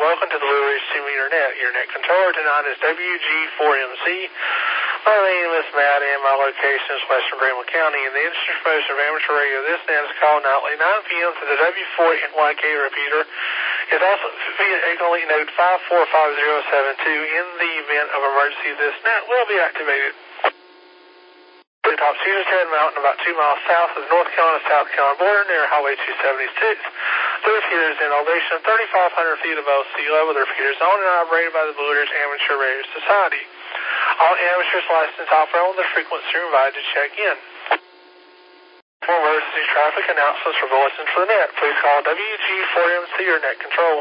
welcome to the Blue Ridge Team Internet. Your net controller tonight is WG4MC. My name is Matt, and my location is Western Greenville County. And the industry promotion of amateur radio, this net is called nightly 9 p.m. to the W4NYK repeater. It's also via Eagle Node 545072. In the event of emergency, this net will be activated. The top Cedar Head Mountain, about 2 miles south of the North Carolina-South Carolina border near Highway 276. The repeater is in elevation 3,500 feet above sea level. The repeater is owned and operated by the Blue Ridge Amateur Radio Society. All amateurs licensed operate the frequency are invited to check in. For emergency traffic announcements or bulletins for the net, please call WG4MC or net control.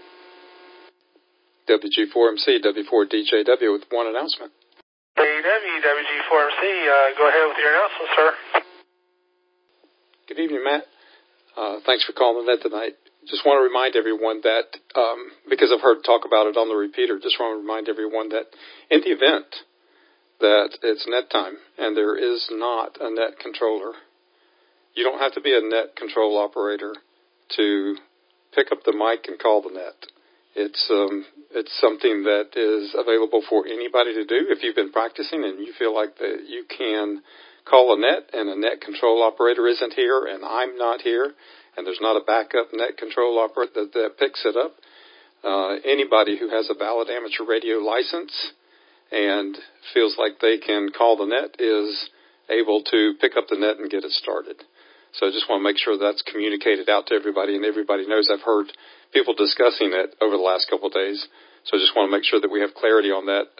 WG4MC, W4DJW with one announcement. WG4MC, go ahead with your announcement, sir. Good evening, Matt. Thanks for calling the net tonight. Just want to remind everyone that, because I've heard talk about it on the repeater, just want to remind everyone that in the event that it's net time and there is not a net controller, you don't have to be a net control operator to pick up the mic and call the net. It's something that is available for anybody to do. If you've been practicing and you feel like that you can call a net and a net control operator isn't here and I'm not here and there's not a backup net control operator that picks it up, anybody who has a valid amateur radio license and feels like they can call the net is able to pick up the net and get it started. So I just want to make sure that's communicated out to everybody, and everybody knows. I've heard people discussing it over the last couple of days, so I just want to make sure that we have clarity on that.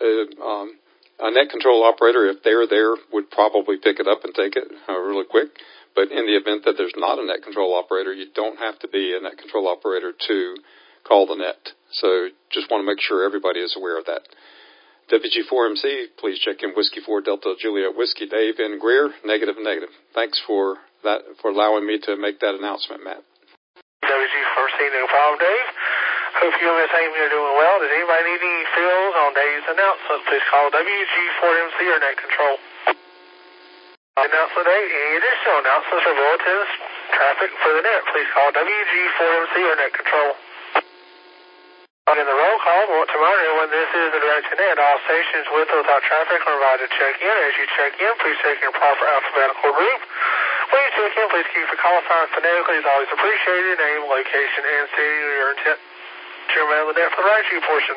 A net control operator, if they're there, would probably pick it up and take it really quick. But in the event that there's not a net control operator, you don't have to be a net control operator to call the net. So just want to make sure everybody is aware of that. WG4MC, please check in Whiskey 4 Delta Juliet Whiskey. Dave and Greer, negative. Thanks for that, for allowing me to make that announcement, Matt. WG4MC, no problem, Dave. Hope you and Miss Amy are doing well. Does anybody need any fills on Dave's announcement? Please call WG4MC or net control. Announcement Dave, any additional announcements or bulletins, traffic for the net, please call WG4MC or net control. In the roll call, we want to remind everyone this is the direct net. All stations with or without traffic are invited to check in. As you check in, please check in proper alphabetical group. When you check in, please keep your call sign phonetically. It's always appreciated. Name, location, and city your intent to remember the net for the right view portion.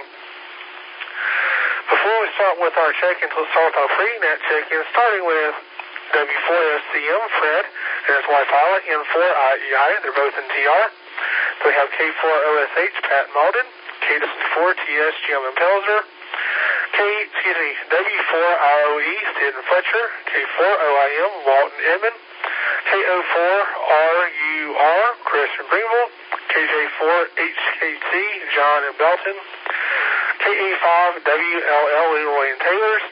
Before we start with our check-in, let's start with our pre-net check-in, starting with W4SCM, Fred, and his wife Isla, N4IEI. They're both in TR. We have K4OSH, Pat Malden, K4TS, Jim and Pelzer, W4IOE, Stanton Fletcher, K4OIM, Walton Edmond, K04RUR, Christian Greenville, KJ4HKT, John and Belton, KA5WLL, Leroy and Taylors,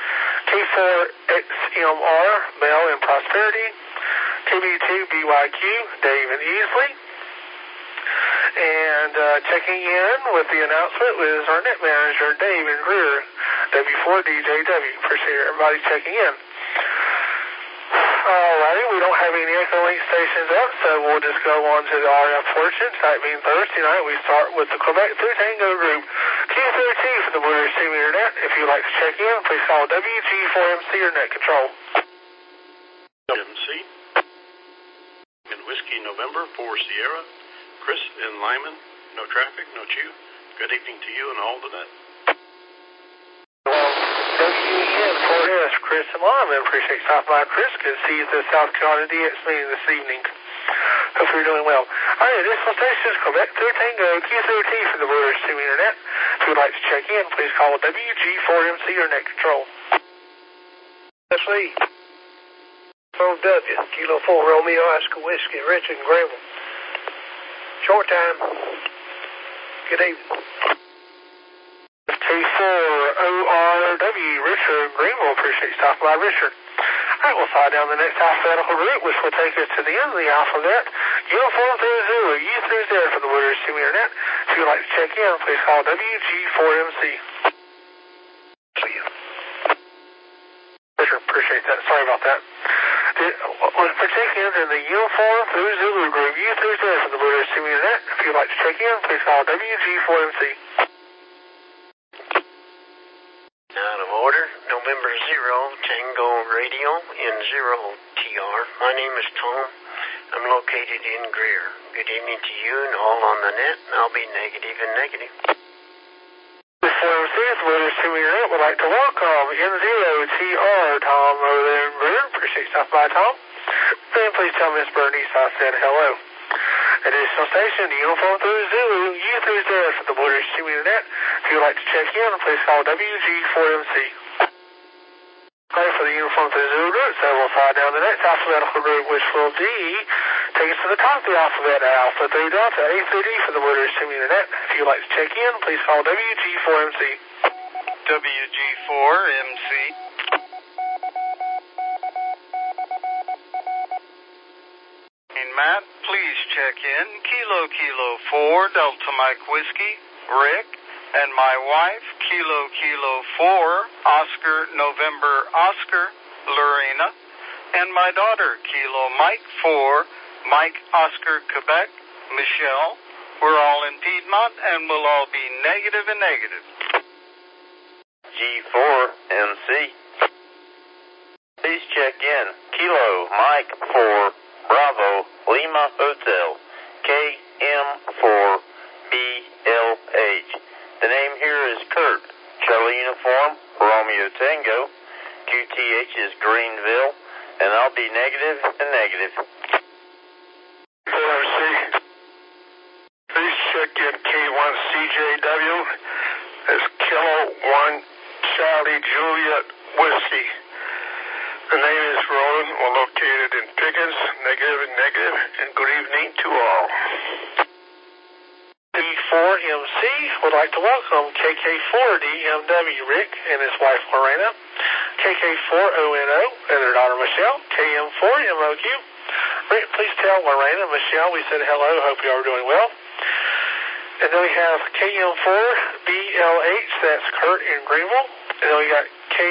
K4XMR, Mel and Prosperity, KB2BYQ, Dave and Easley. And checking in with the announcement is our net manager, Dave and Greer, W4DJW. Appreciate everybody checking in. Alrighty, we don't have any Echo Link stations up, so we'll just go on to the RF portion. Tonight being Thursday night, we start with the Quebec 3 Tango Group, Q13 for the Blue Ridge Team Internet. If you'd like to check in, please call WG4MC or net control. MC in Whiskey November 4 Sierra, Chris in Lyman, no traffic, no chew. Good evening to you and all the net. WEN4S, Chris in Lyman. Appreciate you stopping by, Chris. Good to see you at the South Carolina DX meeting this evening. Hope you're doing well. Alright, additional stations, Quebec 3 Tango, Q13 for the Blue Ridge Team Internet. If you'd like to check in, please call WG4MC or net control. That's Lee. From W, Kilo 4 Romeo Oscar Whiskey, Richard and Greenville. Short time. Good evening. K4ORW, Richard Greenville. Appreciate you stopping by, Richard. Alright, we'll slide down the next alphabetical group, which will take us to the end of the alphabet. Uniform 30, U30 for the Blue Ridge Team Internet. If you'd like to check in, please call WG4MC. See you. Richard, appreciate that. Sorry about that. For check-ins in the uniform through Zulu group, U through Z for the Blue Ridge Team Internet. If you'd like to check in, please call WG4MC. Out of order, November 0, Tango Radio in 0TR. My name is Tom. I'm located in Greer. Good evening to you and all on the net. I'll be negative and negative. The 4MC, the Blue Ridge Team Internet, would like to welcome N0TR Tom over there in Greer. Appreciate you stopping by, Tom. And please tell Miss Bernice I said hello. Additional station, uniform through Zulu, U through Z for the Blue Ridge Team Internet. If you'd like to check in, please call WG4MC. Alright, for the uniform through Zulu group, so we'll file down the next alphabetical group, which will be, take us to the top of the alphabet, Alpha through Delta, A through D for the Blue Ridge Team Internet. If you'd like to check in, please call WG4MC. WG4MC. Matt, please check in. Kilo 4, Delta Mike Whiskey, Rick, and my wife, Kilo 4, Oscar November Oscar, Lorena, and my daughter, Kilo Mike 4, Mike Oscar Quebec, Michelle. We're all in Piedmont, and we'll all be negative and negative. G4MC. Please check in. Kilo Mike 4, Bravo, Lima Hotel, KM4BLH. The name here is Kurt. Charlie Uniform, Romeo Tango. QTH is Greenville, and I'll be negative and negative. KFC. Please check in K1CJW. That's Kilo 1 Charlie Juliet Whiskey. The name is Roland. We're located in Pickens, negative and negative, and good evening to all. D4MC would like to welcome KK4DMW Rick and his wife Lorena, KK4ONO and their daughter Michelle, KM4MOQ. Rick, please tell Lorena and Michelle we said hello. Hope you are doing well. And then we have KM4BLH, that's Kurt in Greenville. And then we got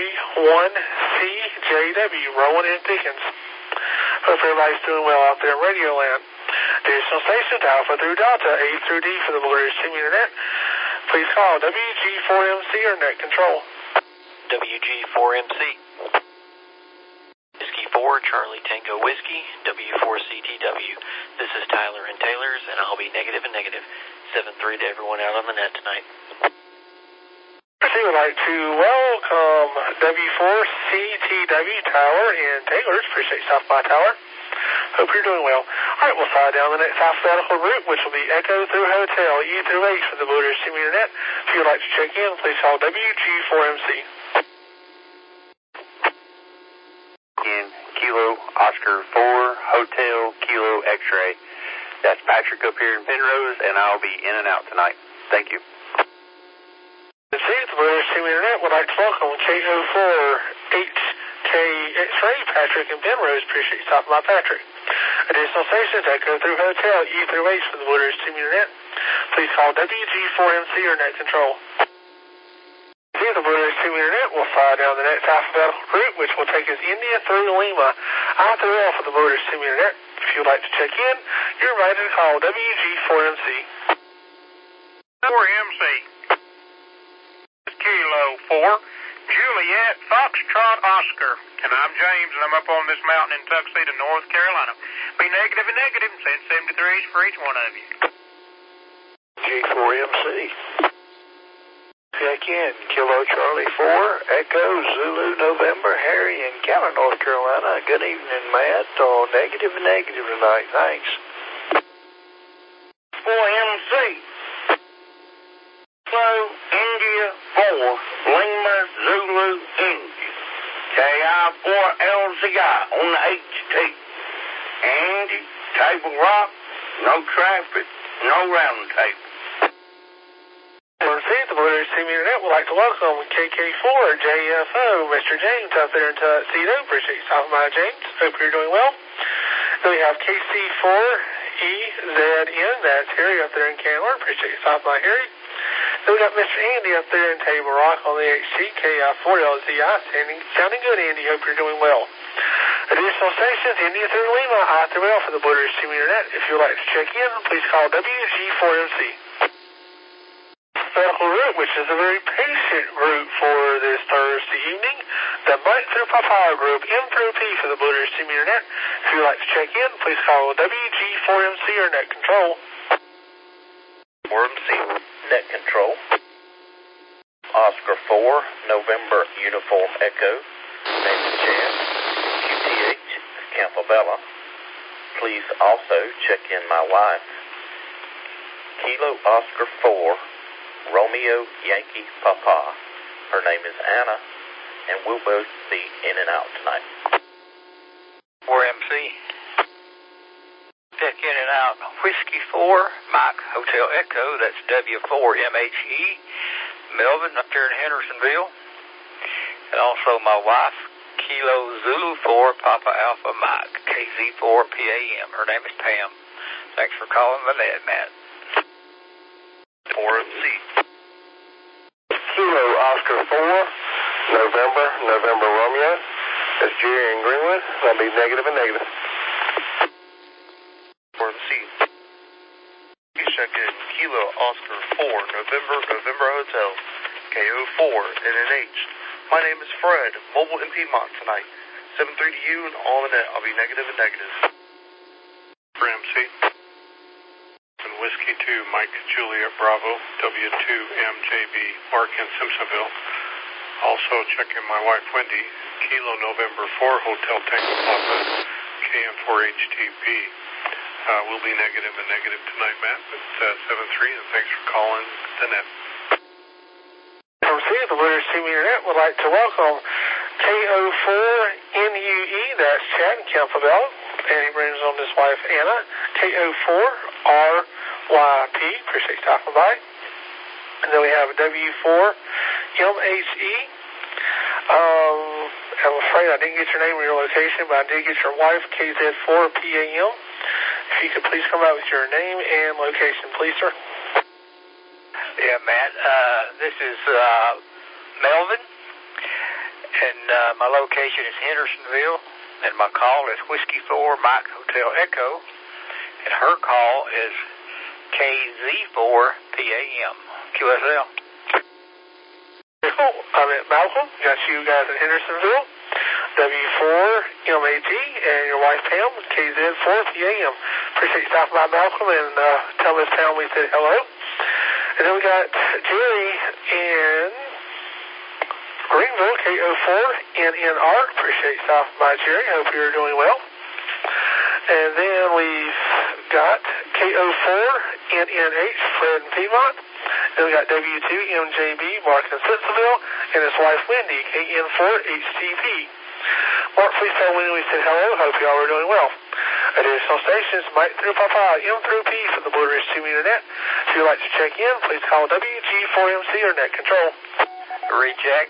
K1CJW, Rowan and Pickens. Hope everybody's doing well out there in Radio Land. Additional stations, Alpha through Delta, A through D for the Blue Ridge Team Internet. Please call WG4MC or Net Control. WG4MC. Whiskey 4, Charlie Tango Whiskey, W4CTW. This is Tyler and Taylor's, and I'll be negative and negative. 7-3 to everyone out on the net tonight. We would like to welcome W4CTW Tower and Taylor's. Appreciate you stopping by, Tower. Hope you're doing well. All right, we'll slide down the next alphabetical route, which will be Echo through Hotel, U through H for the Blue Ridge Team Internet. If you'd like to check in, please call WG4MC. In Kilo Oscar 4, Hotel Kilo X-Ray. That's Patrick up here in Penrose, and I'll be in and out tonight. Thank you. The Blue Ridge Team Internet would like to welcome KO4HK X-Ray, Patrick in Penrose. Appreciate you stopping by, Patrick. Additional stations, Echo through Hotel, E through H for the Blue Ridge Team Internet. Please call WG4MC or Net Control. The Blue Ridge Team Internet will fly down the next alphabetical route, which will take us India through Lima, I through L for the Blue Ridge Team Internet. If you'd like to check in, you're invited to call WG4MC. 4MC. Kilo 4, Juliet Foxtrot Oscar. And I'm James, and I'm up on this mountain in Tuxedo, North Carolina. Be negative and negative, send 73s for each one of you. G4MC. Check in. Kilo Charlie 4, Echo Zulu November, Harry in Cameron, North Carolina. Good evening, Matt. Oh, negative and negative tonight. Thanks. 4MC. India 4, Lima Zulu India. KI4LZI on the HT. Andy, Table Rock, no traffic, no round table. The Blue Ridge Team Internet would like to welcome KK4JFO, Mr. James out there in Tuxedo. Appreciate you stopping by, James. Hope you're doing well. Then we have KC4EZN, that's Harry up there in Candler. Appreciate you stopping by, Harry. Then we got Mr. Andy up there in Table Rock on the HT, KI4LZI. Sounding good, Andy. Hope you're doing well. Additional stations, India through Lima, I through L for the Blue Ridge Team Internet. If you would like to check in, please call WG4MC. Medical Group, which is a very patient group for this Thursday evening. The Mike through Papaya Group, M through P for the Blue Ridge Team Internet. If you would like to check in, please call WG4MC or Net Control. 4MC, Net Control. Oscar 4, November Uniform Echo. Name is Chad. QTH, Campobella. Please also check in my wife. Kilo Oscar 4, Romeo Yankee Papa. Her name is Anna, and we'll both be in and out tonight. 4MC. Check in and out. Whiskey 4, Mike Hotel Echo, that's W4MHE. Melvin up here in Hendersonville. And also my wife, Kilo Zulu 4, Papa Alpha Mike, KZ4 PAM. Her name is Pam. Thanks for calling Lynette, Matt. 4MC. Kilo Oscar 4, November Romeo. That's Jerry in Greenwood. That'll be negative and negative. 4MC. Please check in Kilo Oscar 4, November Hotel, KO4, NNH. My name is Fred, mobile in Piedmont tonight. 7-3 to you and all the net. I'll be negative and negative. 4MC. And Whiskey 2, Mike Juliet Bravo, W2MJB, Mark in Simpsonville. Also check in my wife Wendy, Kilo November 4, Hotel Tango Papa, KM4HTP. We'll be negative and negative tonight, Matt, at 7-3, and thanks for calling the net. From C, the Blue Ridge Team Internet would like to welcome KO4NUE, that's Chad in Campobella, and he brings on his wife Anna, KO4RYP, appreciate you stopping by. And then we have a W4MHE. I'm afraid I didn't get your name or your location, but I did get your wife, KZ4PAM. If you could please come out with your name and location, please, sir. Yeah, Matt, this is Melvin, and my location is Hendersonville, and my call is Whiskey 4, Mike Hotel Echo, and her call is KZ4PAM, QSL. I'm at Malcolm, got you guys in Hendersonville, W4MAT, and your wife Pam, KZ4PAM. Appreciate you stopping by, Malcolm, and tell Miss Pam we said hello. And then we got Jerry in Greenville, KO4NNR. Appreciate you stopping by, Jerry. Hope you're doing well. And then we've got KO4NNH, Fred in Piedmont. Then we got W2MJB, Mark in Simpsonville, and his wife Wendy, KN4HTP. Mark, please tell Wendy we said hello. Hope y'all are doing well. Additional stations, Mike through Papa, M through P for the Blue Ridge Team Internet. If you'd like to check in, please call WG4MC or Net Control. Recheck.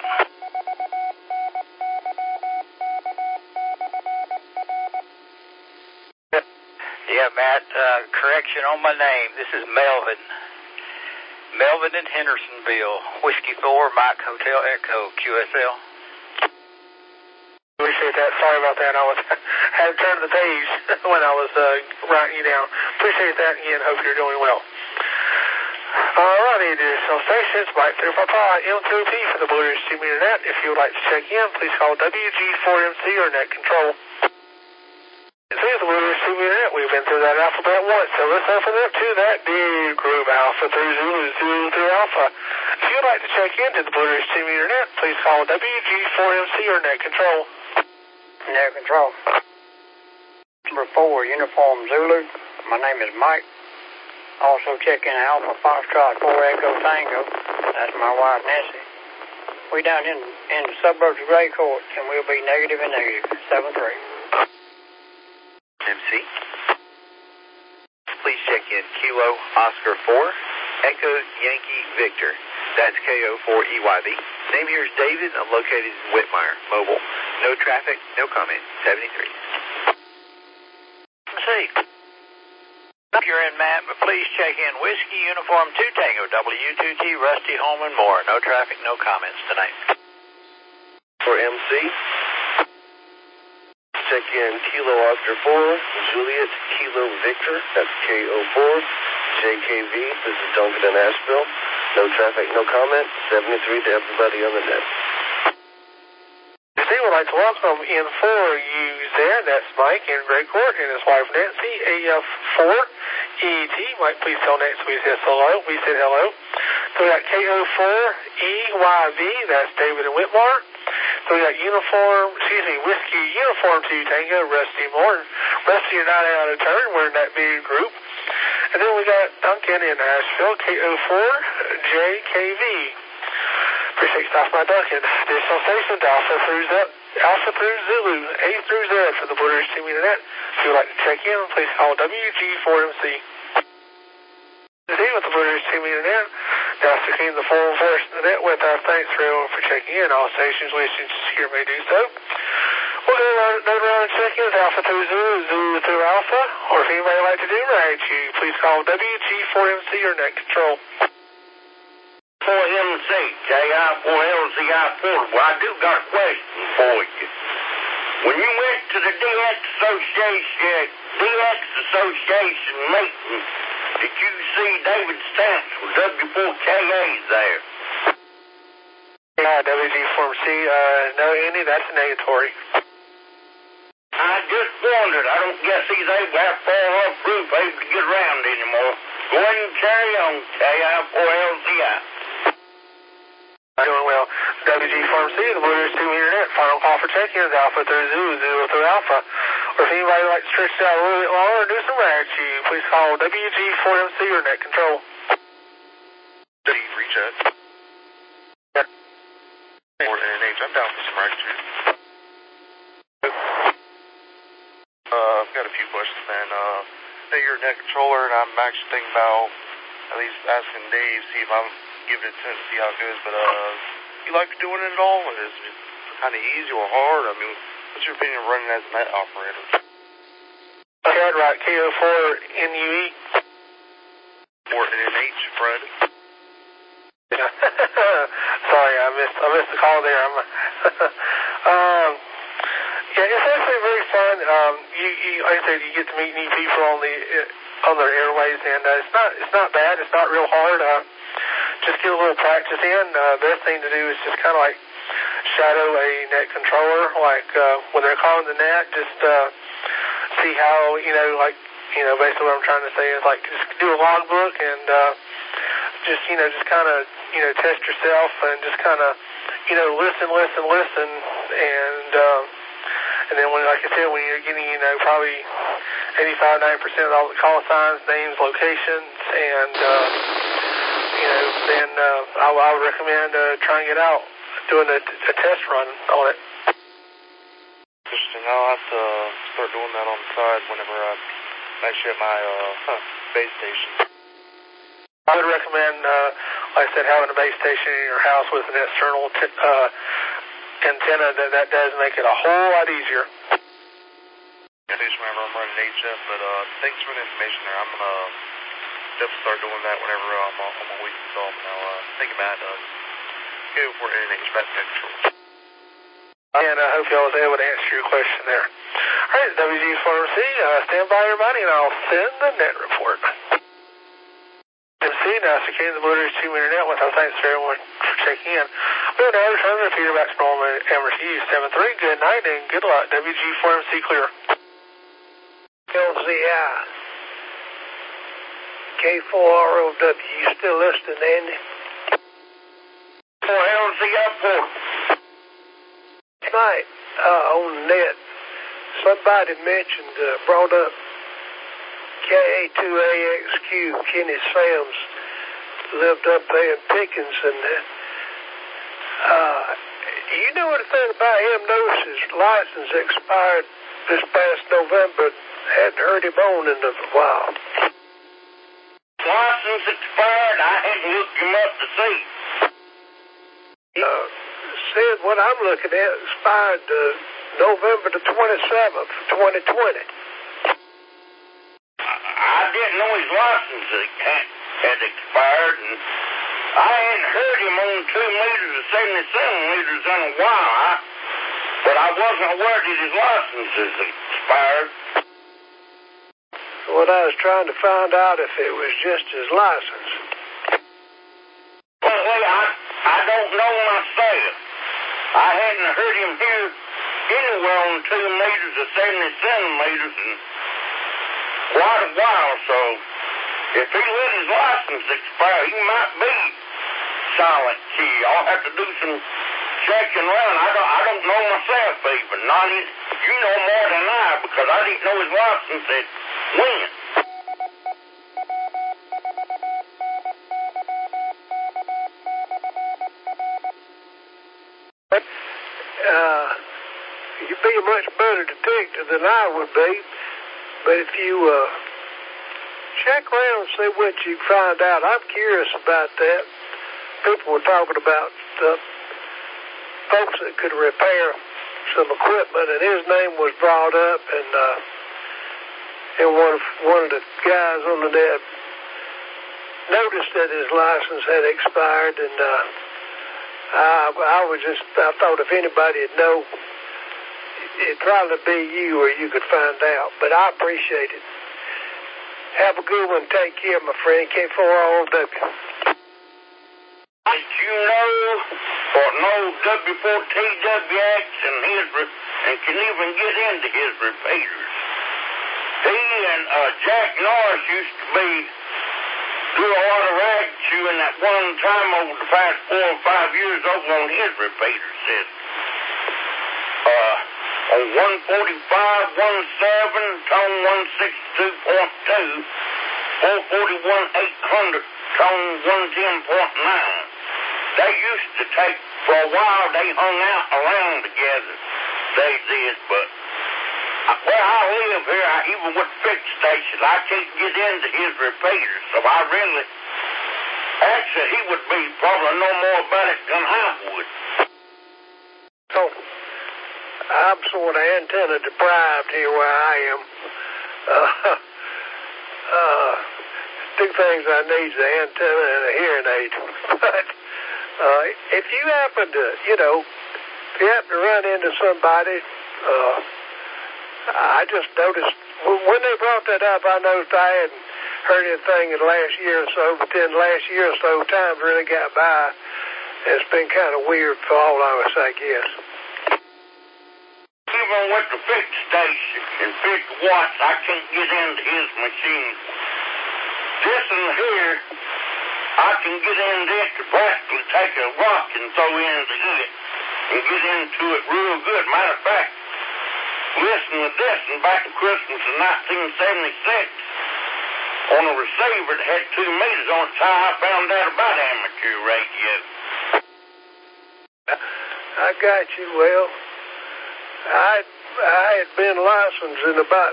Yeah, Matt, correction on my name. This is Melvin. Melvin in Hendersonville, Whiskey 4, Mike Hotel Echo, QSL. Appreciate that. Sorry about that. I had to turn the page when I was writing you down. Appreciate that again. Hope you're doing well. Alrighty, additional stations, Mike through Papa, M through P for the Blue Ridge Team Internet. If you would like to check in, please call WG4MC or Net Control. See the Blue Ridge Team Internet. We've been through that alphabet once, so let's open up to that big group, Alpha through Zulu, Zulu through Alpha. If you'd like to check into the Blue Ridge Team Internet, please call WG4MC or Net Control. Net Control. Number 4, Uniform Zulu. My name is Mike. Also check in Alpha Foxtrot 4 Echo Tango. That's my wife Nancy. We down in the suburbs of Gray Court, and we'll be negative and negative, 7-3. MC. Please check in Kilo Oscar 4, Echo Yankee Victor. That's KO4EYB. Name here is David. I'm located in Whitmire, mobile. No traffic, no comment. 73. See. If you're in, Matt, but please check in Whiskey Uniform 2 Tango, W2T, Rusty, Holman, Moore. No traffic, no comments tonight. For MC. check in Kilo Oscar 4, Juliet, Kilo Victor, that's KO4, JKV, this is Duncan in Asheville. No traffic, no comment, 73 to everybody on the net. We would like to welcome in for you there. That's Mike in Great Court and his wife Nancy, AF4ET. Mike, please tell Nancy we said hello. We said hello. So we got KO4EYV, that's David and Whitmore. So we got Whiskey Uniform 2 Tango, Rusty Moore. Rusty, you're not out of turn. We're in that big group. And then we got Duncan in Asheville, KO4JKV. Appreciate you stopping by, Duncan. Additional stations, Alpha through Zulu, A through Z for the Blue Ridge Team Internet. If you would like to check in, please call WG4MC. With the Blue Ridge Team Internet, Dallas 16, the 414 Internet, with our thanks for everyone for checking in. All stations wishing to hear may do so. We'll go another round of check-ins, Alpha through Zulu, Zulu through Alpha, or if anybody would like to do right, you please call WG4MC or Net Control. 4MC, KI4LZI Portable. I do got a question for you. When you went to the DX Association meeting, did you see David Stamps with W4KAs there? WG4MC, no, Andy, that's negatory. I just wondered. I don't guess he's able to have far off roof able to get around anymore. Go ahead and carry on, KI4LZI. Doing well. WG4MC, the Blue Ridge Team Internet. Final call for check-ins, Alpha through Zulu, Zulu through Alpha. Or if anybody would like to stretch it out a little bit longer or do some rags, you please call WG4MC or Net Control. Reach out. Or NH, I'm down for some rags too. I've got a few questions, man. Hey, you're a Net Controller, and I'm actually thinking about at least asking Dave, see if I'm give it a chance to see how it goes, but you like doing it at all? Is it kind of easy or hard? I mean, what's your opinion of running as a net operator? Okay, right, KO4NUE. Or NH, Fred. Yeah. Sorry, I missed the call there. Yeah, it's actually very fun. Like I said, you get to meet new people on their airways, and it's not bad. It's not real hard. Just get a little practice in. Best thing to do is just kind of like shadow a net controller, like when they're calling the net, just see how, basically what I'm trying to say is like just do a logbook and just kind of, test yourself and just kind of, listen, and then when, like I said, when you're getting, probably 85-90% of all the call signs, names, locations, and then I would recommend trying it out, doing a test run on it. Interesting. I'll have to start doing that on the side whenever I'm actually at my base station. I would recommend, like I said, having a base station in your house with an external antenna. That does make it a whole lot easier. I just remember I'm running HF, but thanks for the information there. I'm going to definitely start doing that whenever I'm on my weekends off. Now, think about KO4NH back to control. And I hope y'all was able to answer your question there. All right, WG4MC, stand by everybody, and I'll send the net report. MC, now securing the Blue Ridge Team Internet with our thanks to everyone for checking in. We'll now return to Peter back to normal MRTU 73. Good night and good luck. WG4MC clear. LZI. K4ROW. You still listening, Andy? 4LZI Portable. Tonight, on the net, somebody brought up KA2AXQ, Kenny Sams, lived up there in Pickens, and you know anything about him? Notice his license expired this past November. Hadn't heard him on in a while. License expired? I hadn't looked him up to see. Said what I'm looking at expired November the 27th, 2020. I didn't know his license had expired, and I hadn't heard him on 2 meters or 77 meters in a while. But I wasn't aware that his license is expired. What I was trying to find out if it was just his license. Well, I don't know myself. I hadn't heard him here anywhere on 2 meters or 70 centimeters in quite a while, so if he let his license expire, he might be silent key. I'll have to do some checking around. I don't know myself even. You know more than I, because I didn't know his license had went. You'd be a much better detective than I would be, but if you check around and see what you find out, I'm curious about that. People were talking about folks that could repair some equipment, and his name was brought up, and one of the guys on the net noticed that his license had expired, and I thought if anybody would know, it'd probably be you, or you could find out. But I appreciate it. Have a good one. Take care, my friend. K4ROW. Did you know for an old W4TWX and can even get into his repeaters? He and Jack Norris used to do a lot of rag chewing at one time over the past 4 or 5 years over on his repeater system. On 145, 17, tone 162.2, 441, 800, tone 110.9. They used to take, for a while, they hung out around together. They did, but where I live here, even with fixed stations, I can't get into his repeaters, so I really, actually, he would be probably no more about it than I would. So, I'm sort of antenna deprived here where I am. Two things I need is an antenna and a hearing aid. But if you happen to, run into somebody, I just noticed, when they brought that up, I noticed I hadn't heard anything in the last year or so, but then the last year or so, time's really got by. It's been kind of weird for all of us, I guess. Even with the fixed station and 50 watts, I can't get into his machine. This one here, I can get into it to practically take a rock and throw into it and get into it real good. Matter of fact, listen to this, and back to Christmas of 1976, on a receiver that had 2 meters on it, how I found out about amateur radio. I got you. Well, I had been licensed in about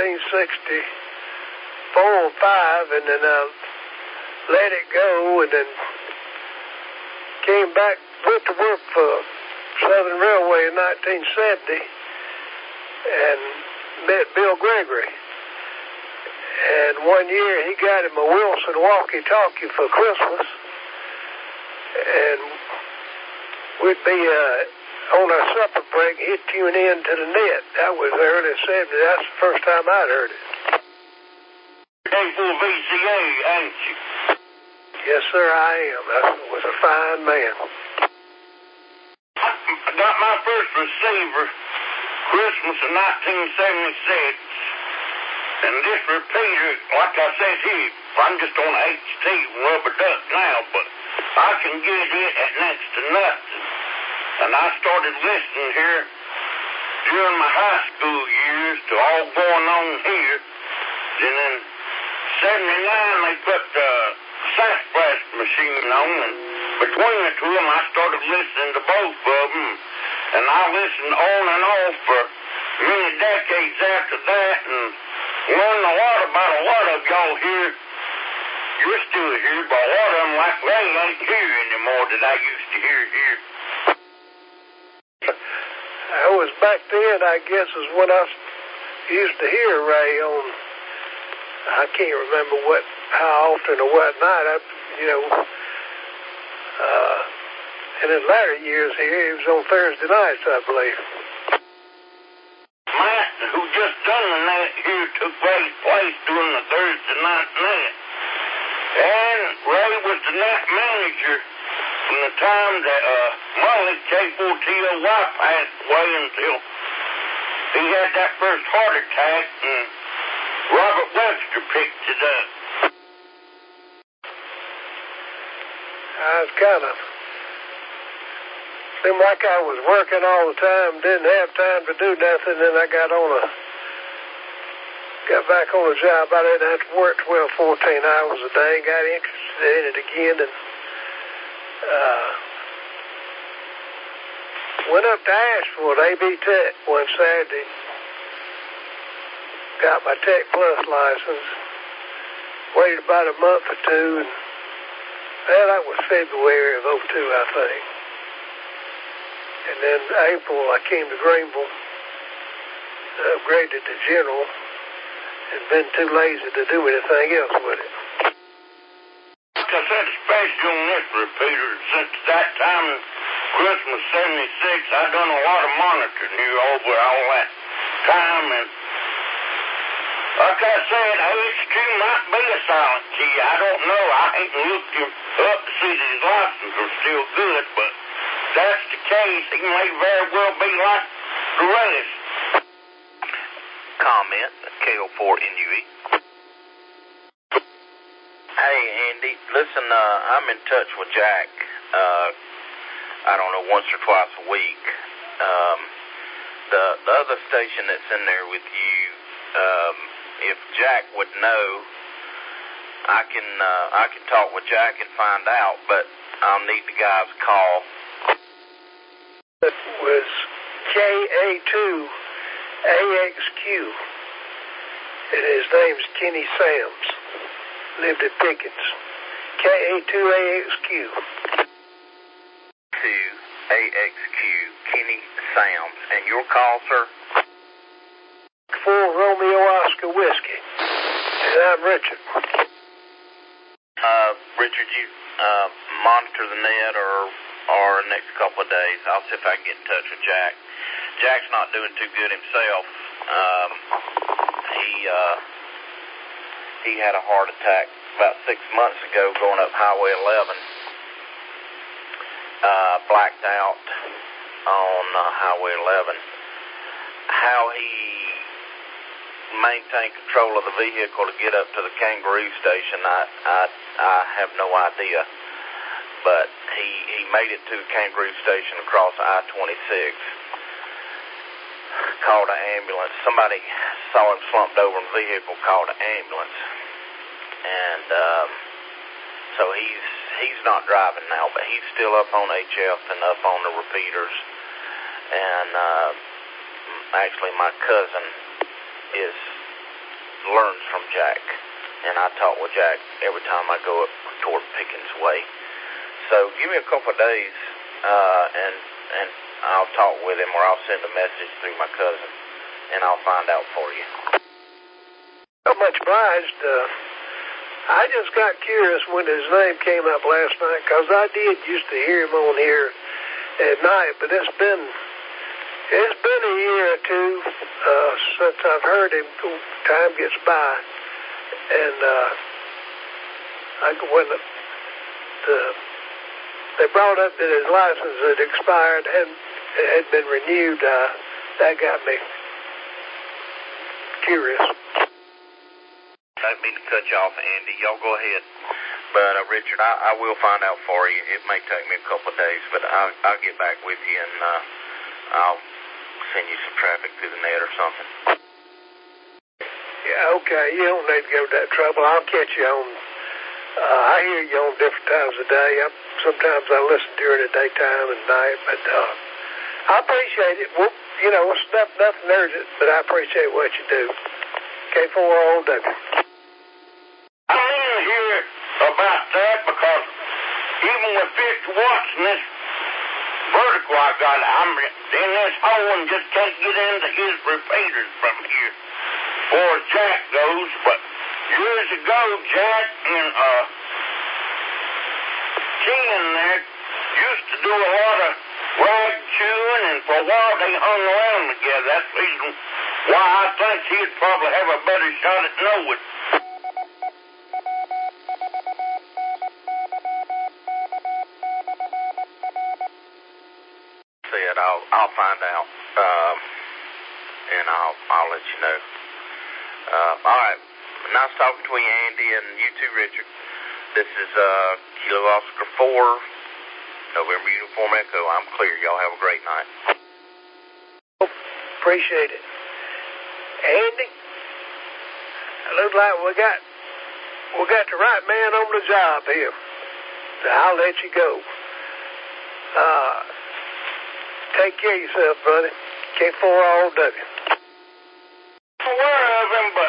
1964 or 5, and then I let it go, and then came back, went to work for Southern Railway in 1970, and met Bill Gregory. And one year he got him a Wilson walkie-talkie for Christmas, and we'd be on our supper break, he'd tune in to the net. That was early 70s. That's the first time I'd heard it. K4VCA, ain't you? Yes, sir, I am. That was a fine man. I got my first receiver Christmas of 1976. And this repeater, like I said here, I'm just on HT rubber duck now, but I can get it at next to nothing. And I started listening here during my high school years to all going on here. Then in 79, they put the sassafras machine on, and between the two of them, I started listening to both of them. And I listened on and off for many decades after that, and learned a lot about a lot of y'all here. You're still here, but a lot of them, like Ray, ain't here anymore that I used to hear here. I was back then, I guess, is when I used to hear Ray on, I can't remember how often or what night. In his latter years here, he was on Thursday nights, I believe. just done the net here took Ray's place doing the Thursday night net. And Ray was the net manager from the time that Molly K4TOY passed away until he had that first heart attack and Robert Webster picked it up. I was kind of, seemed like I was working all the time, didn't have time to do nothing, then I got back on the job. I didn't have to work 12, 14 hours a day, got interested in it again, and went up to Asheville at AB Tech one Saturday, got my Tech Plus license, waited about a month or two, and well, that was February of 02, I think. And then April, I came to Greenville, upgraded to General, and been too lazy to do anything else with it. Like I said, especially on this repeater, since that time, Christmas 76, I done a lot of monitoring here over all that time, and like I said, AX2 might be a silent key. I don't know. I ain't looked him up to see that his license was still good, but if that's the case, he may very well be like the rest. Comment, KO4NUE. Hey, Andy, listen, I'm in touch with Jack, I don't know, once or twice a week. The other station that's in there with you, if Jack would know, I can talk with Jack and find out, but I'll need the guy's call. It was KA2AXQ, and his name's Kenny Sams. Lived at Pickens. KA2AXQ. 2AXQ, Kenny Sams. And your call, sir? 4 Romeo Oscar Whiskey. And I'm Richard. Richard, you monitor the net or next couple of days. I'll see if I can get in touch with Jack. Jack's not doing too good himself. He had a heart attack about 6 months ago going up Highway 11. Blacked out on Highway 11. How he maintained control of the vehicle to get up to the Kangaroo station, I have no idea. But he made it to the Kangaroo station across I-26. Called an ambulance. Somebody saw him slumped over in the vehicle, called an ambulance. And so he's not driving now, but he's still up on HF and up on the repeaters. And actually my cousin learns from Jack, and I talk with Jack every time I go up toward Pickens Way. So give me a couple of days, and I'll talk with him, or I'll send a message through my cousin, and I'll find out for you. Not much obliged. I just got curious when his name came up last night, because I did used to hear him on here at night, but it's been a year or two since I've heard him. Time gets by, and when they brought up that his license had expired and had been renewed, that got me curious. I didn't mean to cut you off, Andy. Y'all go ahead. But, Richard, I will find out for you. It may take me a couple of days, but I'll get back with you, and I'll send you some traffic through the net or something. Yeah, okay. You don't need to go to that trouble. I'll catch you on. I hear you on different times of day. Sometimes I listen during the daytime and night, but I appreciate it. Well, you know, it's nothing urgent, but I appreciate what you do. K4OW. I didn't hear about that because even with 50 watts in this vertical I got, I'm in this hole and just can't get into his repeaters from here as far as Jack goes. But years ago, Jack and Ken there used to do a lot of rag chewing, and for a while they hung around together. That's the reason Why, I think he'd probably have a better shot at knowing. Said I'll find out, and I'll let you know. All right. Nice talking to you, Andy, and you too, Richard. This is Kilo Oscar 4, November Uniform Echo. I'm clear. Y'all have a great night. Appreciate it. Andy, it looks like we got the right man on the job here. So I'll let you go. Take care of yourself, brother. K4ROW. Aware of him, but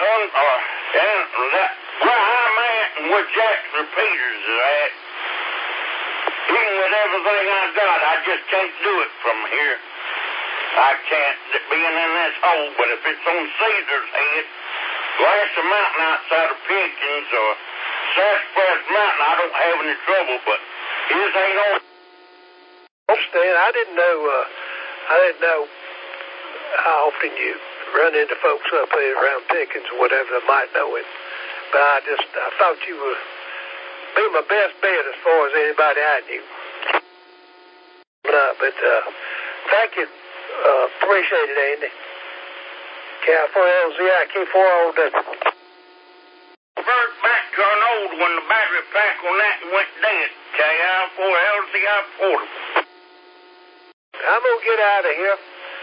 where I'm at and where Jack's repeaters are at, even with everything I got, I just can't do it from here. I can't, being in this hole, but if it's on Caesar's Head, Glacier Mountain outside of Pickens or Sassafras Mountain, I don't have any trouble, but his ain't on. Understand, I didn't know how often you run into folks up there around Pickens or whatever that might know him. But I thought you would be my best bet as far as anybody I knew. But thank you. Appreciate it, Andy. K4LZI, K4ROW. Revert back to an old one, the battery pack on that went dead. KI4LZI portable. I'm going to get out of here.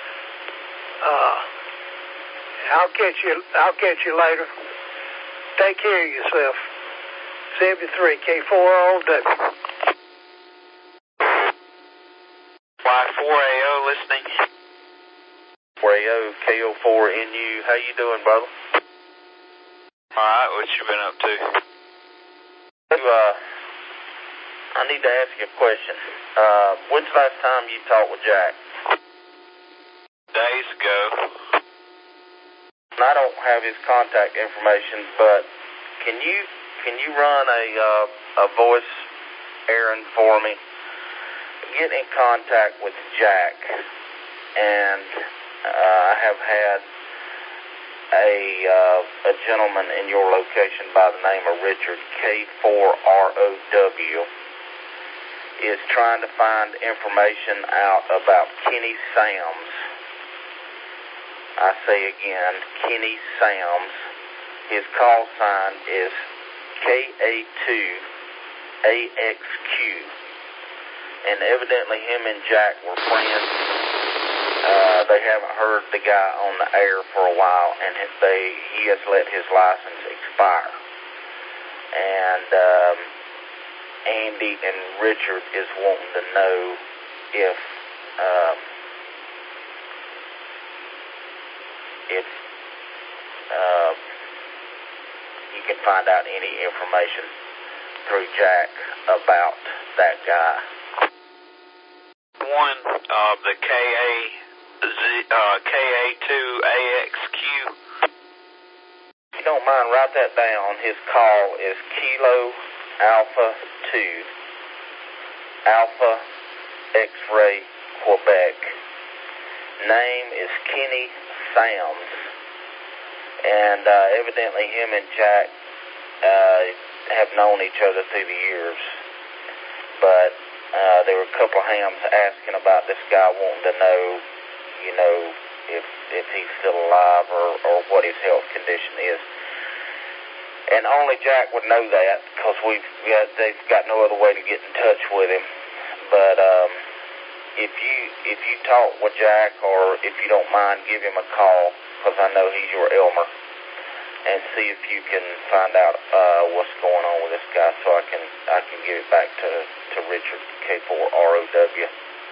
I'll catch you later. Take care of yourself. 73 K4ROW. Y4AO listening. 4AO, KO4NU. How you doing, brother? Alright, what you been up to? I need to ask you a question. When's the last time you talked with Jack? Days ago. I don't have his contact information, but can you run a voice errand for me? Get in contact with Jack, and I have had a gentleman in your location by the name of Richard, K4ROW, is trying to find information out about Kenny Sams. I say again, Kenny Sams. His call sign is KA2AXQ. And evidently him and Jack were friends. They haven't heard the guy on the air for a while, and he has let his license expire. And Andy and Richard is wanting to know if you can find out any information through Jack about that guy. One of the KA2AXQ. If you don't mind, write that down. His call is Kilo Alpha 2 Alpha X-Ray Quebec. Name is Kenny Sams. And evidently him and Jack have known each other through the years. But there were a couple of hams asking about this guy, wanting to know, if he's still alive or what his health condition is. And only Jack would know that, because they've got no other way to get in touch with him. But if you talk with Jack, or if you don't mind, give him a call, because I know he's your Elmer, and see if you can find out what's going on with this guy, so I can give it back to Richard, K4ROW.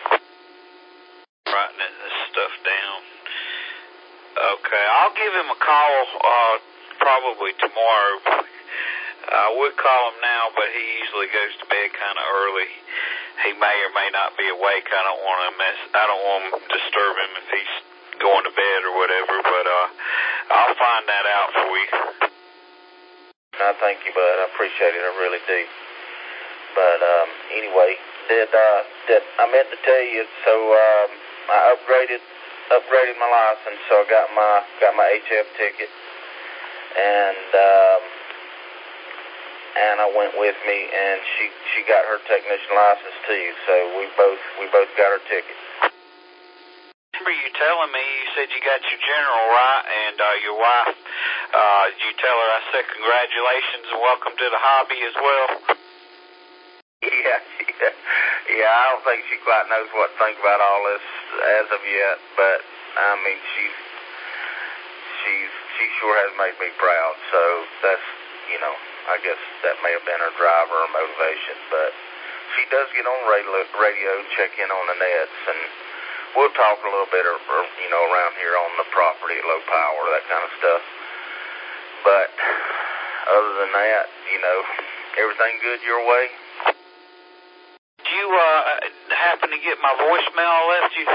Writing this stuff down. Okay, I'll give him a call probably tomorrow. I would call him now, but he usually goes to bed kind of early. He may or may not be awake. I don't want to disturb him if he's going to bed or whatever, but I'll find that out for you. No, thank you, bud. I appreciate it. I really do. But anyway, I meant to tell you, so I upgraded upgraded my license, so I got my HF ticket, and Anna went with me, and she got her technician license too. So we both got her ticket. Remember you telling me you said you got your general right, and your wife. Did you tell her I said congratulations and welcome to the hobby as well? Yeah. I don't think she quite knows what to think about all this as of yet, but I mean she sure has made me proud. So that's, I guess that may have been her driver or motivation, but she does get on radio, check in on the nets, and we'll talk a little bit, around here on the property at low power, that kind of stuff. But other than that, everything good your way? Did you happen to get my voicemail I left you?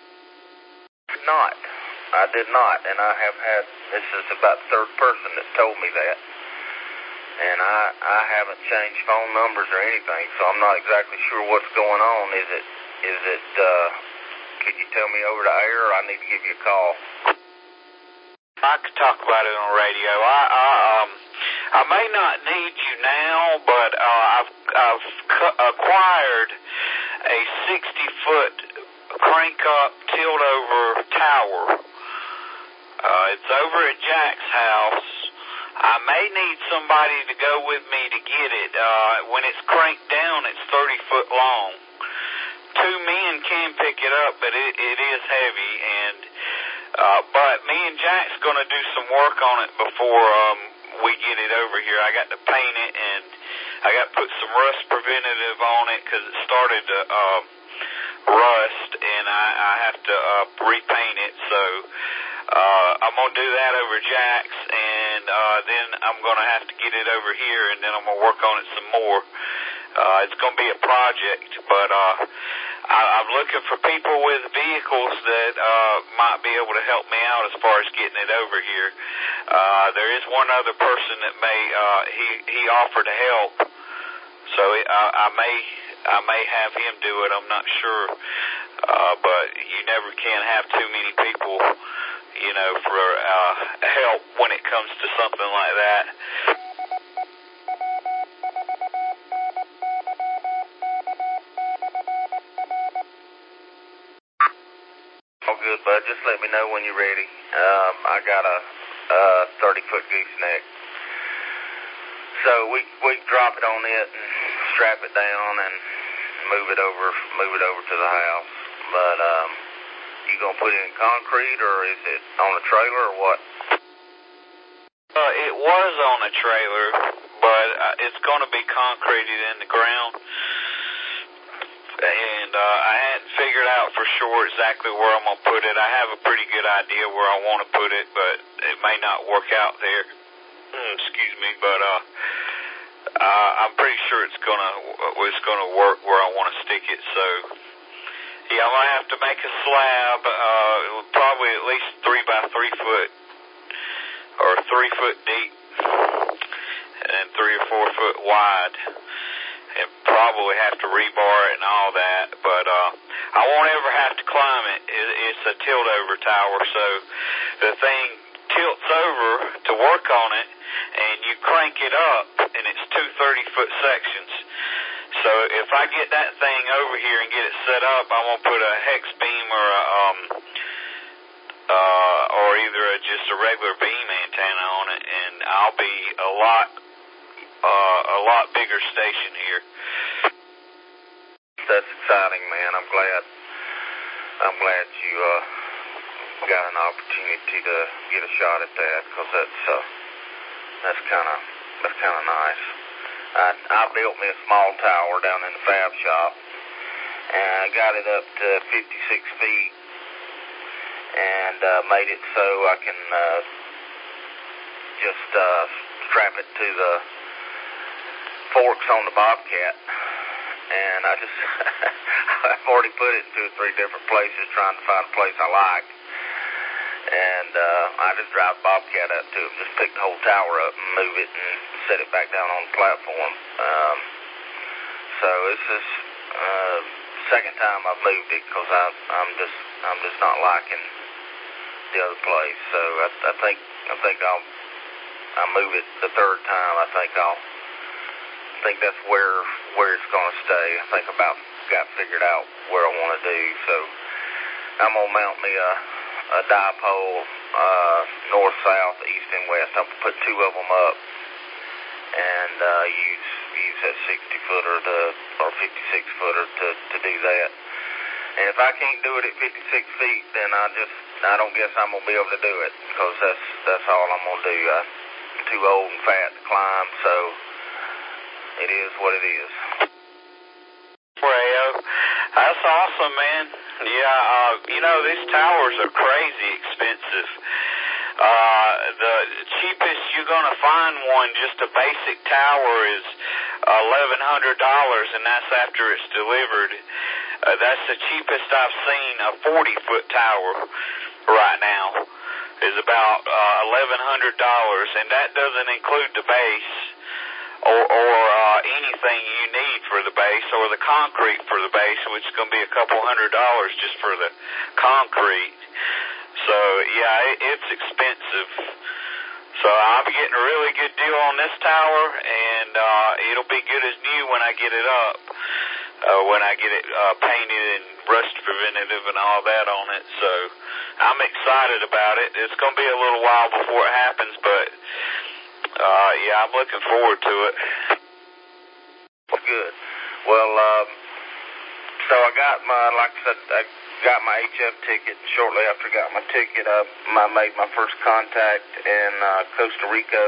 I did not, and I have had, this is about the third person that told me that. And I haven't changed phone numbers or anything, so I'm not exactly sure what's going on. Is it, could you tell me over the air, or I need to give you a call? I could talk about it on radio. I may not need you now, but I've acquired a 60-foot crank-up, tilt-over tower. It's over at Jack's house. I may need somebody to go with me to get it. When it's cranked down, it's 30 foot long. 2 men can pick it up, but it is heavy. And but me and Jack's going to do some work on it before we get it over here. I got to paint it, and I got to put some rust preventative on it because it started to rust, and I have to repaint it. So I'm going to do that over Jack's, and then I'm going to have to get it over here, and then I'm going to work on it some more. It's going to be a project, but I'm looking for people with vehicles that might be able to help me out as far as getting it over here. There is one other person that may, he offered to help, so I may have him do it. I'm not sure, but you never can have too many people, for help when it comes to something like that. Oh, good, bud. Just let me know when you're ready. I got a 30-foot gooseneck. So we drop it on it and strap it down and move it over to the house. But you gonna put it in concrete, or is it on a trailer, or what? It was on a trailer, but it's going to be concreted in the ground. And I hadn't figured out for sure exactly where I'm going to put it. I have a pretty good idea where I want to put it, but it may not work out there. Excuse me, but I'm pretty sure it's going to work where I want to stick it. So yeah, I'm going to have to make a slab, probably at least 3 by 3 foot, or 3 foot deep, and 3 or 4 foot wide. And probably have to rebar it and all that, but I won't ever have to climb it. It's a tilt-over tower, so the thing tilts over to work on it, and you crank it up, and it's 2 30-foot sections. So if I get that thing over here and get it set up, I'm going to put a hex beam or either just a regular beam antenna on it, and I'll be a lot bigger station here. That's exciting, man. I'm glad you got an opportunity to get a shot at that, because that's kind of nice. I built me a small tower down in the fab shop, and I got it up to 56 feet, and made it so I can just strap it to the forks on the Bobcat, and I've already put it in 2 or 3 different places trying to find a place I like, and I just drive the Bobcat up to it, just pick the whole tower up and move it and set it back down on the platform. So this is second time I've moved it, because I'm just not liking the other place. So I think I'll move it the third time. I think that's where it's going to stay. I think about got figured out where I want to do. So I'm going to mount me a dipole, north, south, east, and west. I'm going to put 2 of them up and use that 60-footer or 56-footer to do that. And if I can't do it at 56 feet, then I don't guess I'm going to be able to do it, because that's all I'm going to do. I'm too old and fat to climb, so it is what it is. Well, that's awesome, man. Yeah, these towers are crazy expensive. The cheapest you're going to find one, just a basic tower, is $1,100, and that's after it's delivered. That's the cheapest I've seen. A 40-foot tower right now is about $1,100, and that doesn't include the base or anything you need for the base, or the concrete for the base, which is going to be a couple $100 just for the concrete. So, yeah, it's expensive. So I'll be getting a really good deal on this tower, and it'll be good as new when I get it up, when I get it painted and rust preventative and all that on it. So I'm excited about it. It's going to be a little while before it happens, but I'm looking forward to it. Good. Well, so I got like I said, I got my HF ticket. Shortly after I got my ticket, I made my first contact in Costa Rica,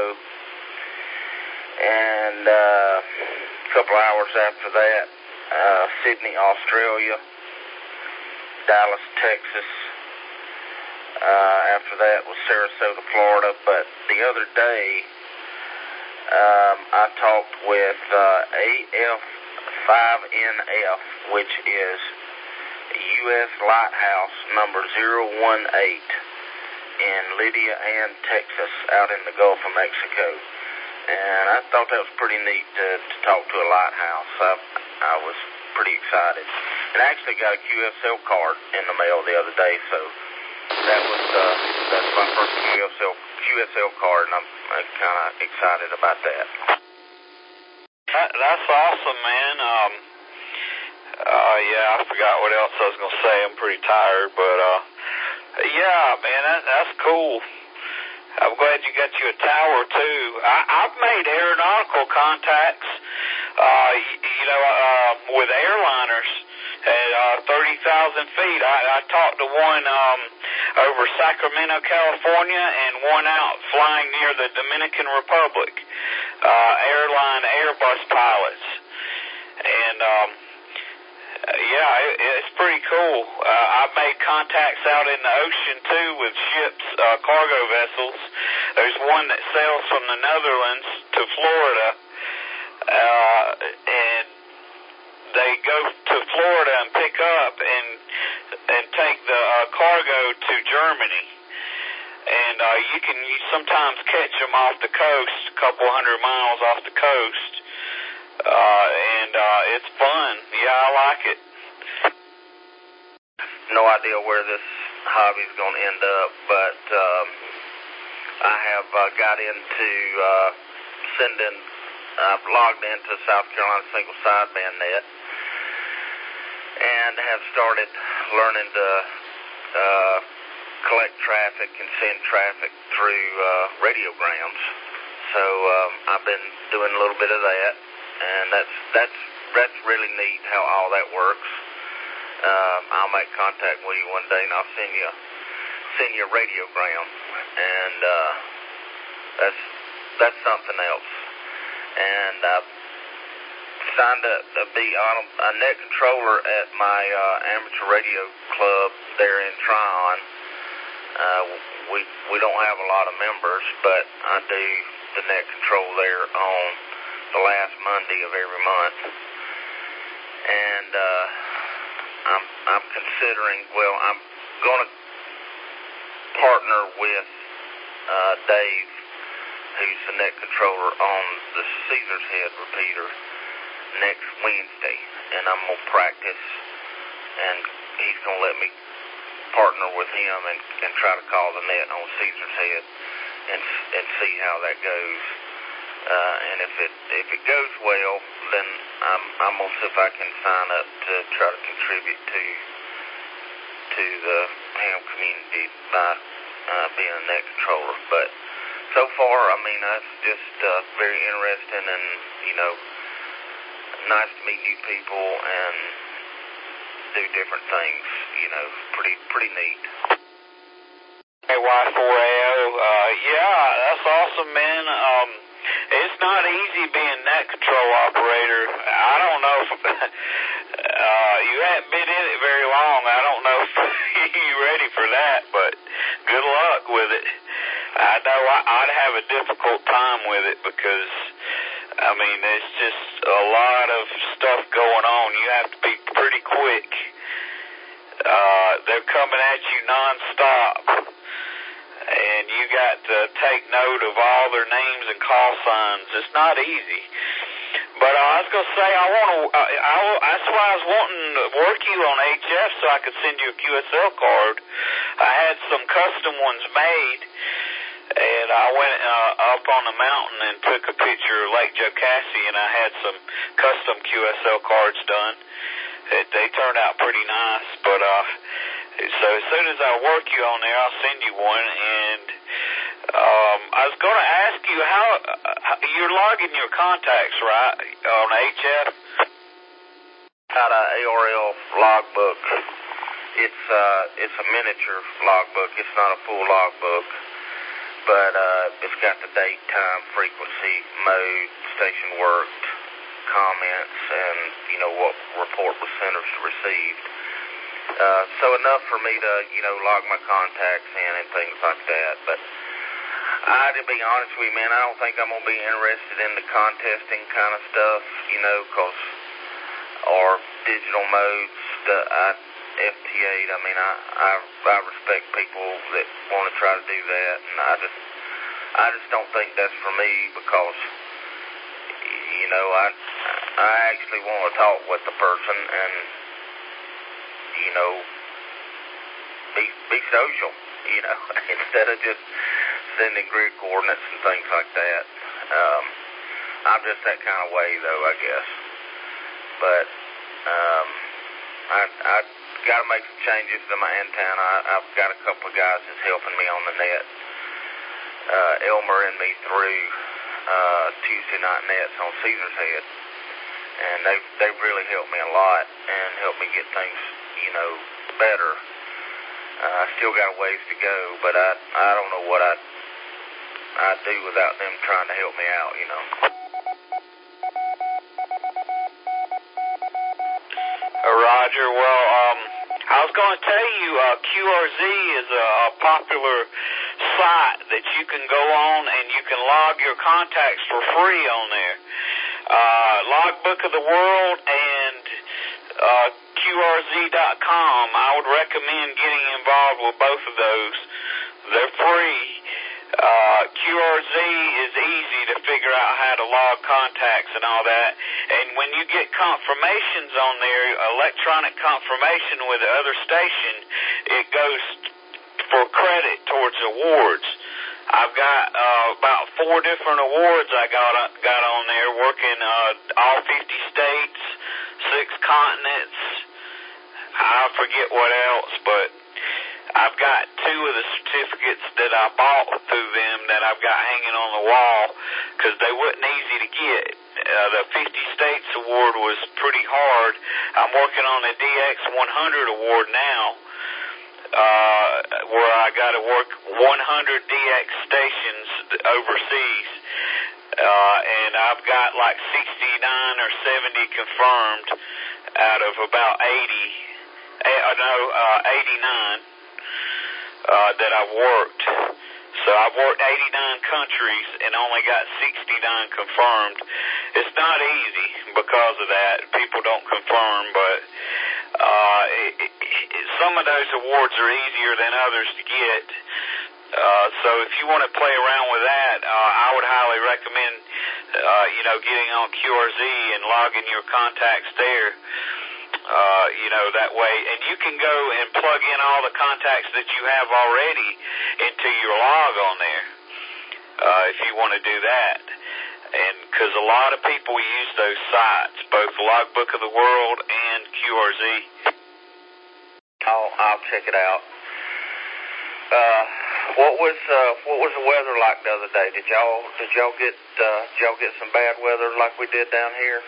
and a couple hours after that, Sydney, Australia, Dallas, Texas. After that was Sarasota, Florida. But the other day, I talked with AF5NF, which is U.S. Lighthouse number 018 in Lydia Ann, Texas, out in the Gulf of Mexico. And I thought that was pretty neat to talk to a lighthouse. I was pretty excited. And I actually got a QSL card in the mail the other day, so that's my first QSL card, and I'm kind of excited about that. That's awesome, man. I forgot what else I was going to say. I'm pretty tired, but man, that's cool. I'm glad you got you a tower too. I've made aeronautical contacts, with airliners at 30,000 feet. I talked to one over Sacramento, California, and one out flying near the Dominican Republic. Airline Airbus pilots, and it's pretty cool. I've made contacts out in the ocean too with ships, cargo vessels. There's one that sails from the Netherlands to Florida, and they go to Florida and pick up and take the cargo to Germany. And you sometimes catch them off the coast, a couple 100 miles off the coast. And it's fun. Yeah, I like it. No idea where this hobby's going to end up, but I have got into I've logged into South Carolina Single Sideband Net and have started learning to collect traffic and send traffic through radiograms. So I've been doing a little bit of that, and that's really neat how all that works. I'll make contact with you one day, and I'll send you a radiogram, and that's something else. And I signed up to be a net controller at my amateur radio club there in Tryon. We don't have a lot of members, but I do the net control there on the last Monday of every month. And I'm considering, I'm going to partner with Dave, who's the net controller on the Caesar's Head repeater, next Wednesday, and I'm going to practice, and he's going to let me partner with him and try to call the net on Caesar's Head and see how that goes. And if it goes well, then I'm gonna see if I can sign up to try to contribute to the ham community by being a net controller. But so far, I mean, that's just very interesting, and nice to meet new people and do different things. Pretty neat. Hey, Y4AO, yeah, that's awesome, man. It's not easy being net control operator. I don't know if you haven't been in it very long. I don't know if you're ready for that, but good luck with it. I know I'd have a difficult time with it because, I mean, there's just a lot of stuff going on. You have to be pretty quick. They're coming at you nonstop, and you got to take note of all their names and call signs. It's not easy. But I was going to say, that's why I was wanting to work you on HF so I could send you a QSL card. I had some custom ones made, and I went up on the mountain and took a picture of Lake Jocassee, and I had some custom QSL cards done. They turned out pretty nice, but so as soon as I work you on there, I'll send you one. And I was going to ask you how you're logging your contacts, right, on HF? Out of ARL logbook. It's a miniature logbook. It's not a full logbook, but it's got the date, time, frequency, mode, station worked, comments, and what report was sent or received. So enough for me to log my contacts in and things like that. But to be honest with you, man, I don't think I'm gonna be interested in the contesting kind of stuff, or digital modes. FT8. I mean, I respect people that want to try to do that, and I just don't think that's for me because I actually want to talk with the person and be social, instead of just sending grid coordinates and things like that. I'm just that kind of way, though, I guess. But I got to make some changes to my antenna. I've got a couple of guys that's helping me on the net. Elmer and me through Tuesday night nets on Caesar's Head, and they've really helped me a lot and helped me get things better. I still got a ways to go, but I don't know what I'd do without them trying to help me out, Roger. Well, I was going to tell you, QRZ is a popular site that you can go on and you can log your contacts for free on there. Logbook of the World and QRZ.com. I would recommend getting involved with both of those. They're free. QRZ is easy to figure out how to log contacts and all that. And when you get confirmations on there, electronic confirmation with the other station, it goes for credit towards awards. I've got about 4 different awards I got on there, working all 50 states, 6 continents. I forget what else, but I've got 2 of the certificates that I bought through them that I've got hanging on the wall because they wasn't easy to get. The 50 States Award was pretty hard. I'm working on the DX100 Award now, where I got to work 100 DX stations overseas, and I've got like 69 or 70 confirmed out of about 89 that I've worked. So I've worked 89 countries and only got 69 confirmed. It's not easy because of that. People don't confirm, but some of those awards are easier than others to get. So if you want to play around with that, I would highly recommend, getting on QRZ and logging your contacts there. That way. And you can go and plug in all the contacts that you have already into your log on there, if you want to do that. And because a lot of people use those sites, both Logbook of the World and QRZ. I'll check it out. What was the weather like the other day? Did y'all get some bad weather like we did down here?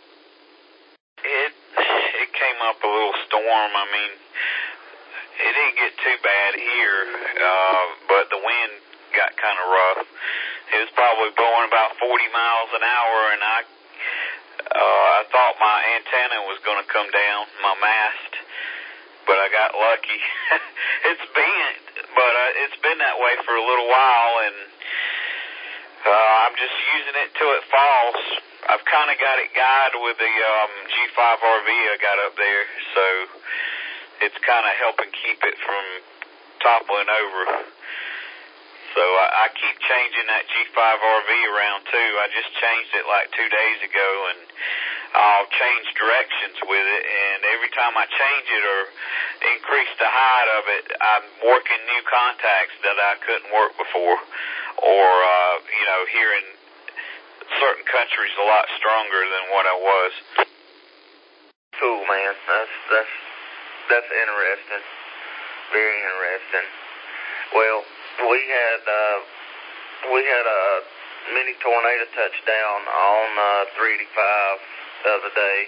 It came up a little storm. I mean, it didn't get too bad here, but the wind got kind of rough. It was probably blowing about 40 miles an hour, and I thought my antenna was going to come down, my mast, but I got lucky. It's been that way for a little while, and I'm just using it till it falls. I've kind of got it guyed with the G5 RV I got up there, so it's kind of helping keep it from toppling over. So I keep changing that G5 RV around too. I just changed it like 2 days ago, and I'll change directions with it, and every time I change it or increase the height of it, I'm working new contacts that I couldn't work before, or here in certain countries a lot stronger than what I was. Cool, man. That's interesting. Very interesting. Well, we had a mini tornado touchdown on 385 the other day.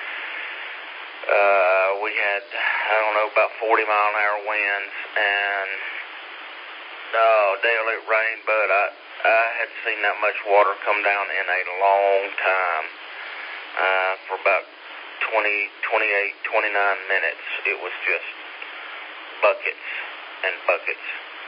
We had, about 40 mile an hour winds, and Dale, it rained, but I had seen that much water come down in a long time. For about 28, 29 minutes, it was just buckets and buckets.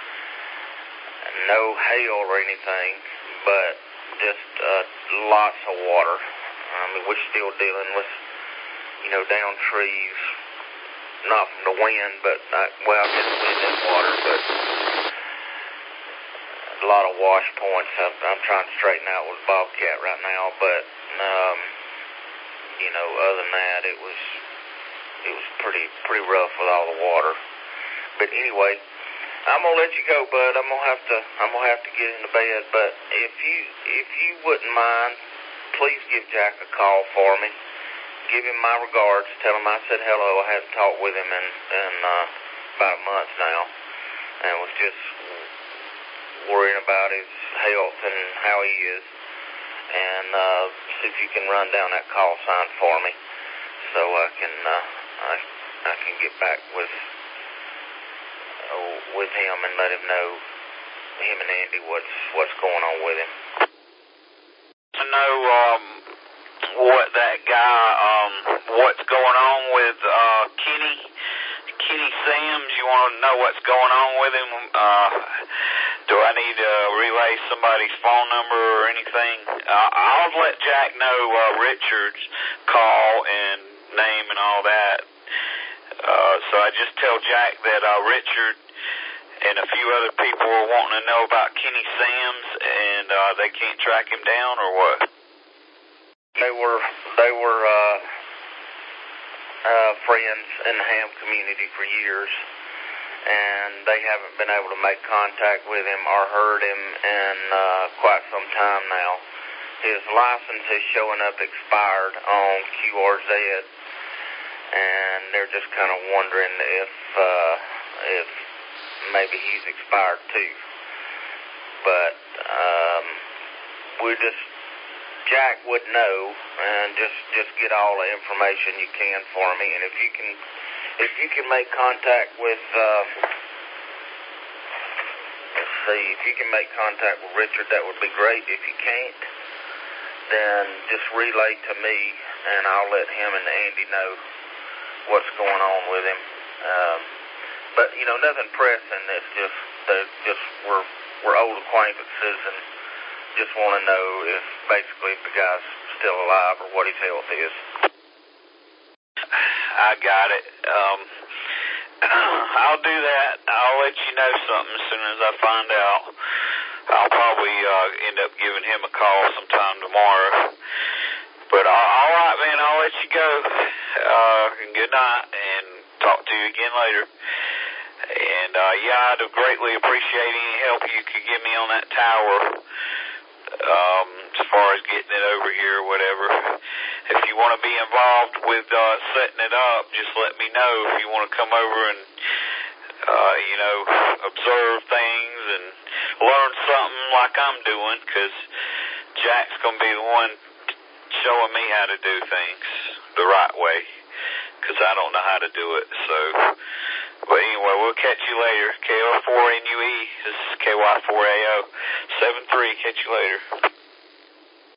No hail or anything, but just lots of water. I mean, we're still dealing with, down trees, not from the wind, but, just wind and water, but a lot of wash points I'm trying to straighten out with Bobcat right now, but, other than that, it was pretty rough with all the water. But anyway, I'm gonna let you go, bud. I'm gonna have to get into bed. But if you wouldn't mind, please give Jack a call for me. Give him my regards. Tell him I said hello. I haven't talked with him in about a month now, and was just worrying about his health and how he is. And see if you can run down that call sign for me, so I can get back with him and let him know, him and Andy, what's going on with him. To know what that guy, what's going on with Kenny Sams. You want to know what's going on with him? Do I need to relay somebody's phone number or anything? I'll let Jack know Richard's call and name and all that. So I just tell Jack that Richard and a few other people are wanting to know about Kenny Sams, and they can't track him down, or what? They were friends in the ham community for years, and they haven't been able to make contact with him or heard him in quite some time now. His license is showing up expired on QRZ, and they're just kind of wondering if maybe he's expired too. But Jack would know, and just get all the information you can for me. And if you can make contact with if you can make contact with Richard, that would be great. If you can't, then just relay to me, and I'll let him and Andy know what's going on with him. But nothing pressing. It's just we're old acquaintances, and just want to know if the guy's still alive or what his health is. I got it. I'll do that. I'll let you know something as soon as I find out. I'll probably end up giving him a call sometime tomorrow. But all right, man, I'll let you go. Good night, and talk to to you again later. And, yeah, I'd greatly appreciate any help you could give me on that tower, as far as getting it over here or whatever. If you want to be involved with setting it up, just let me know if you want to come over and, you know, observe things and learn something like I'm doing, because Jack's going to be the one showing me how to do things the right way, because I don't know how to do it. So, but anyway, we'll catch you later. KO4NUE, this is KY4AO 73. Catch you later.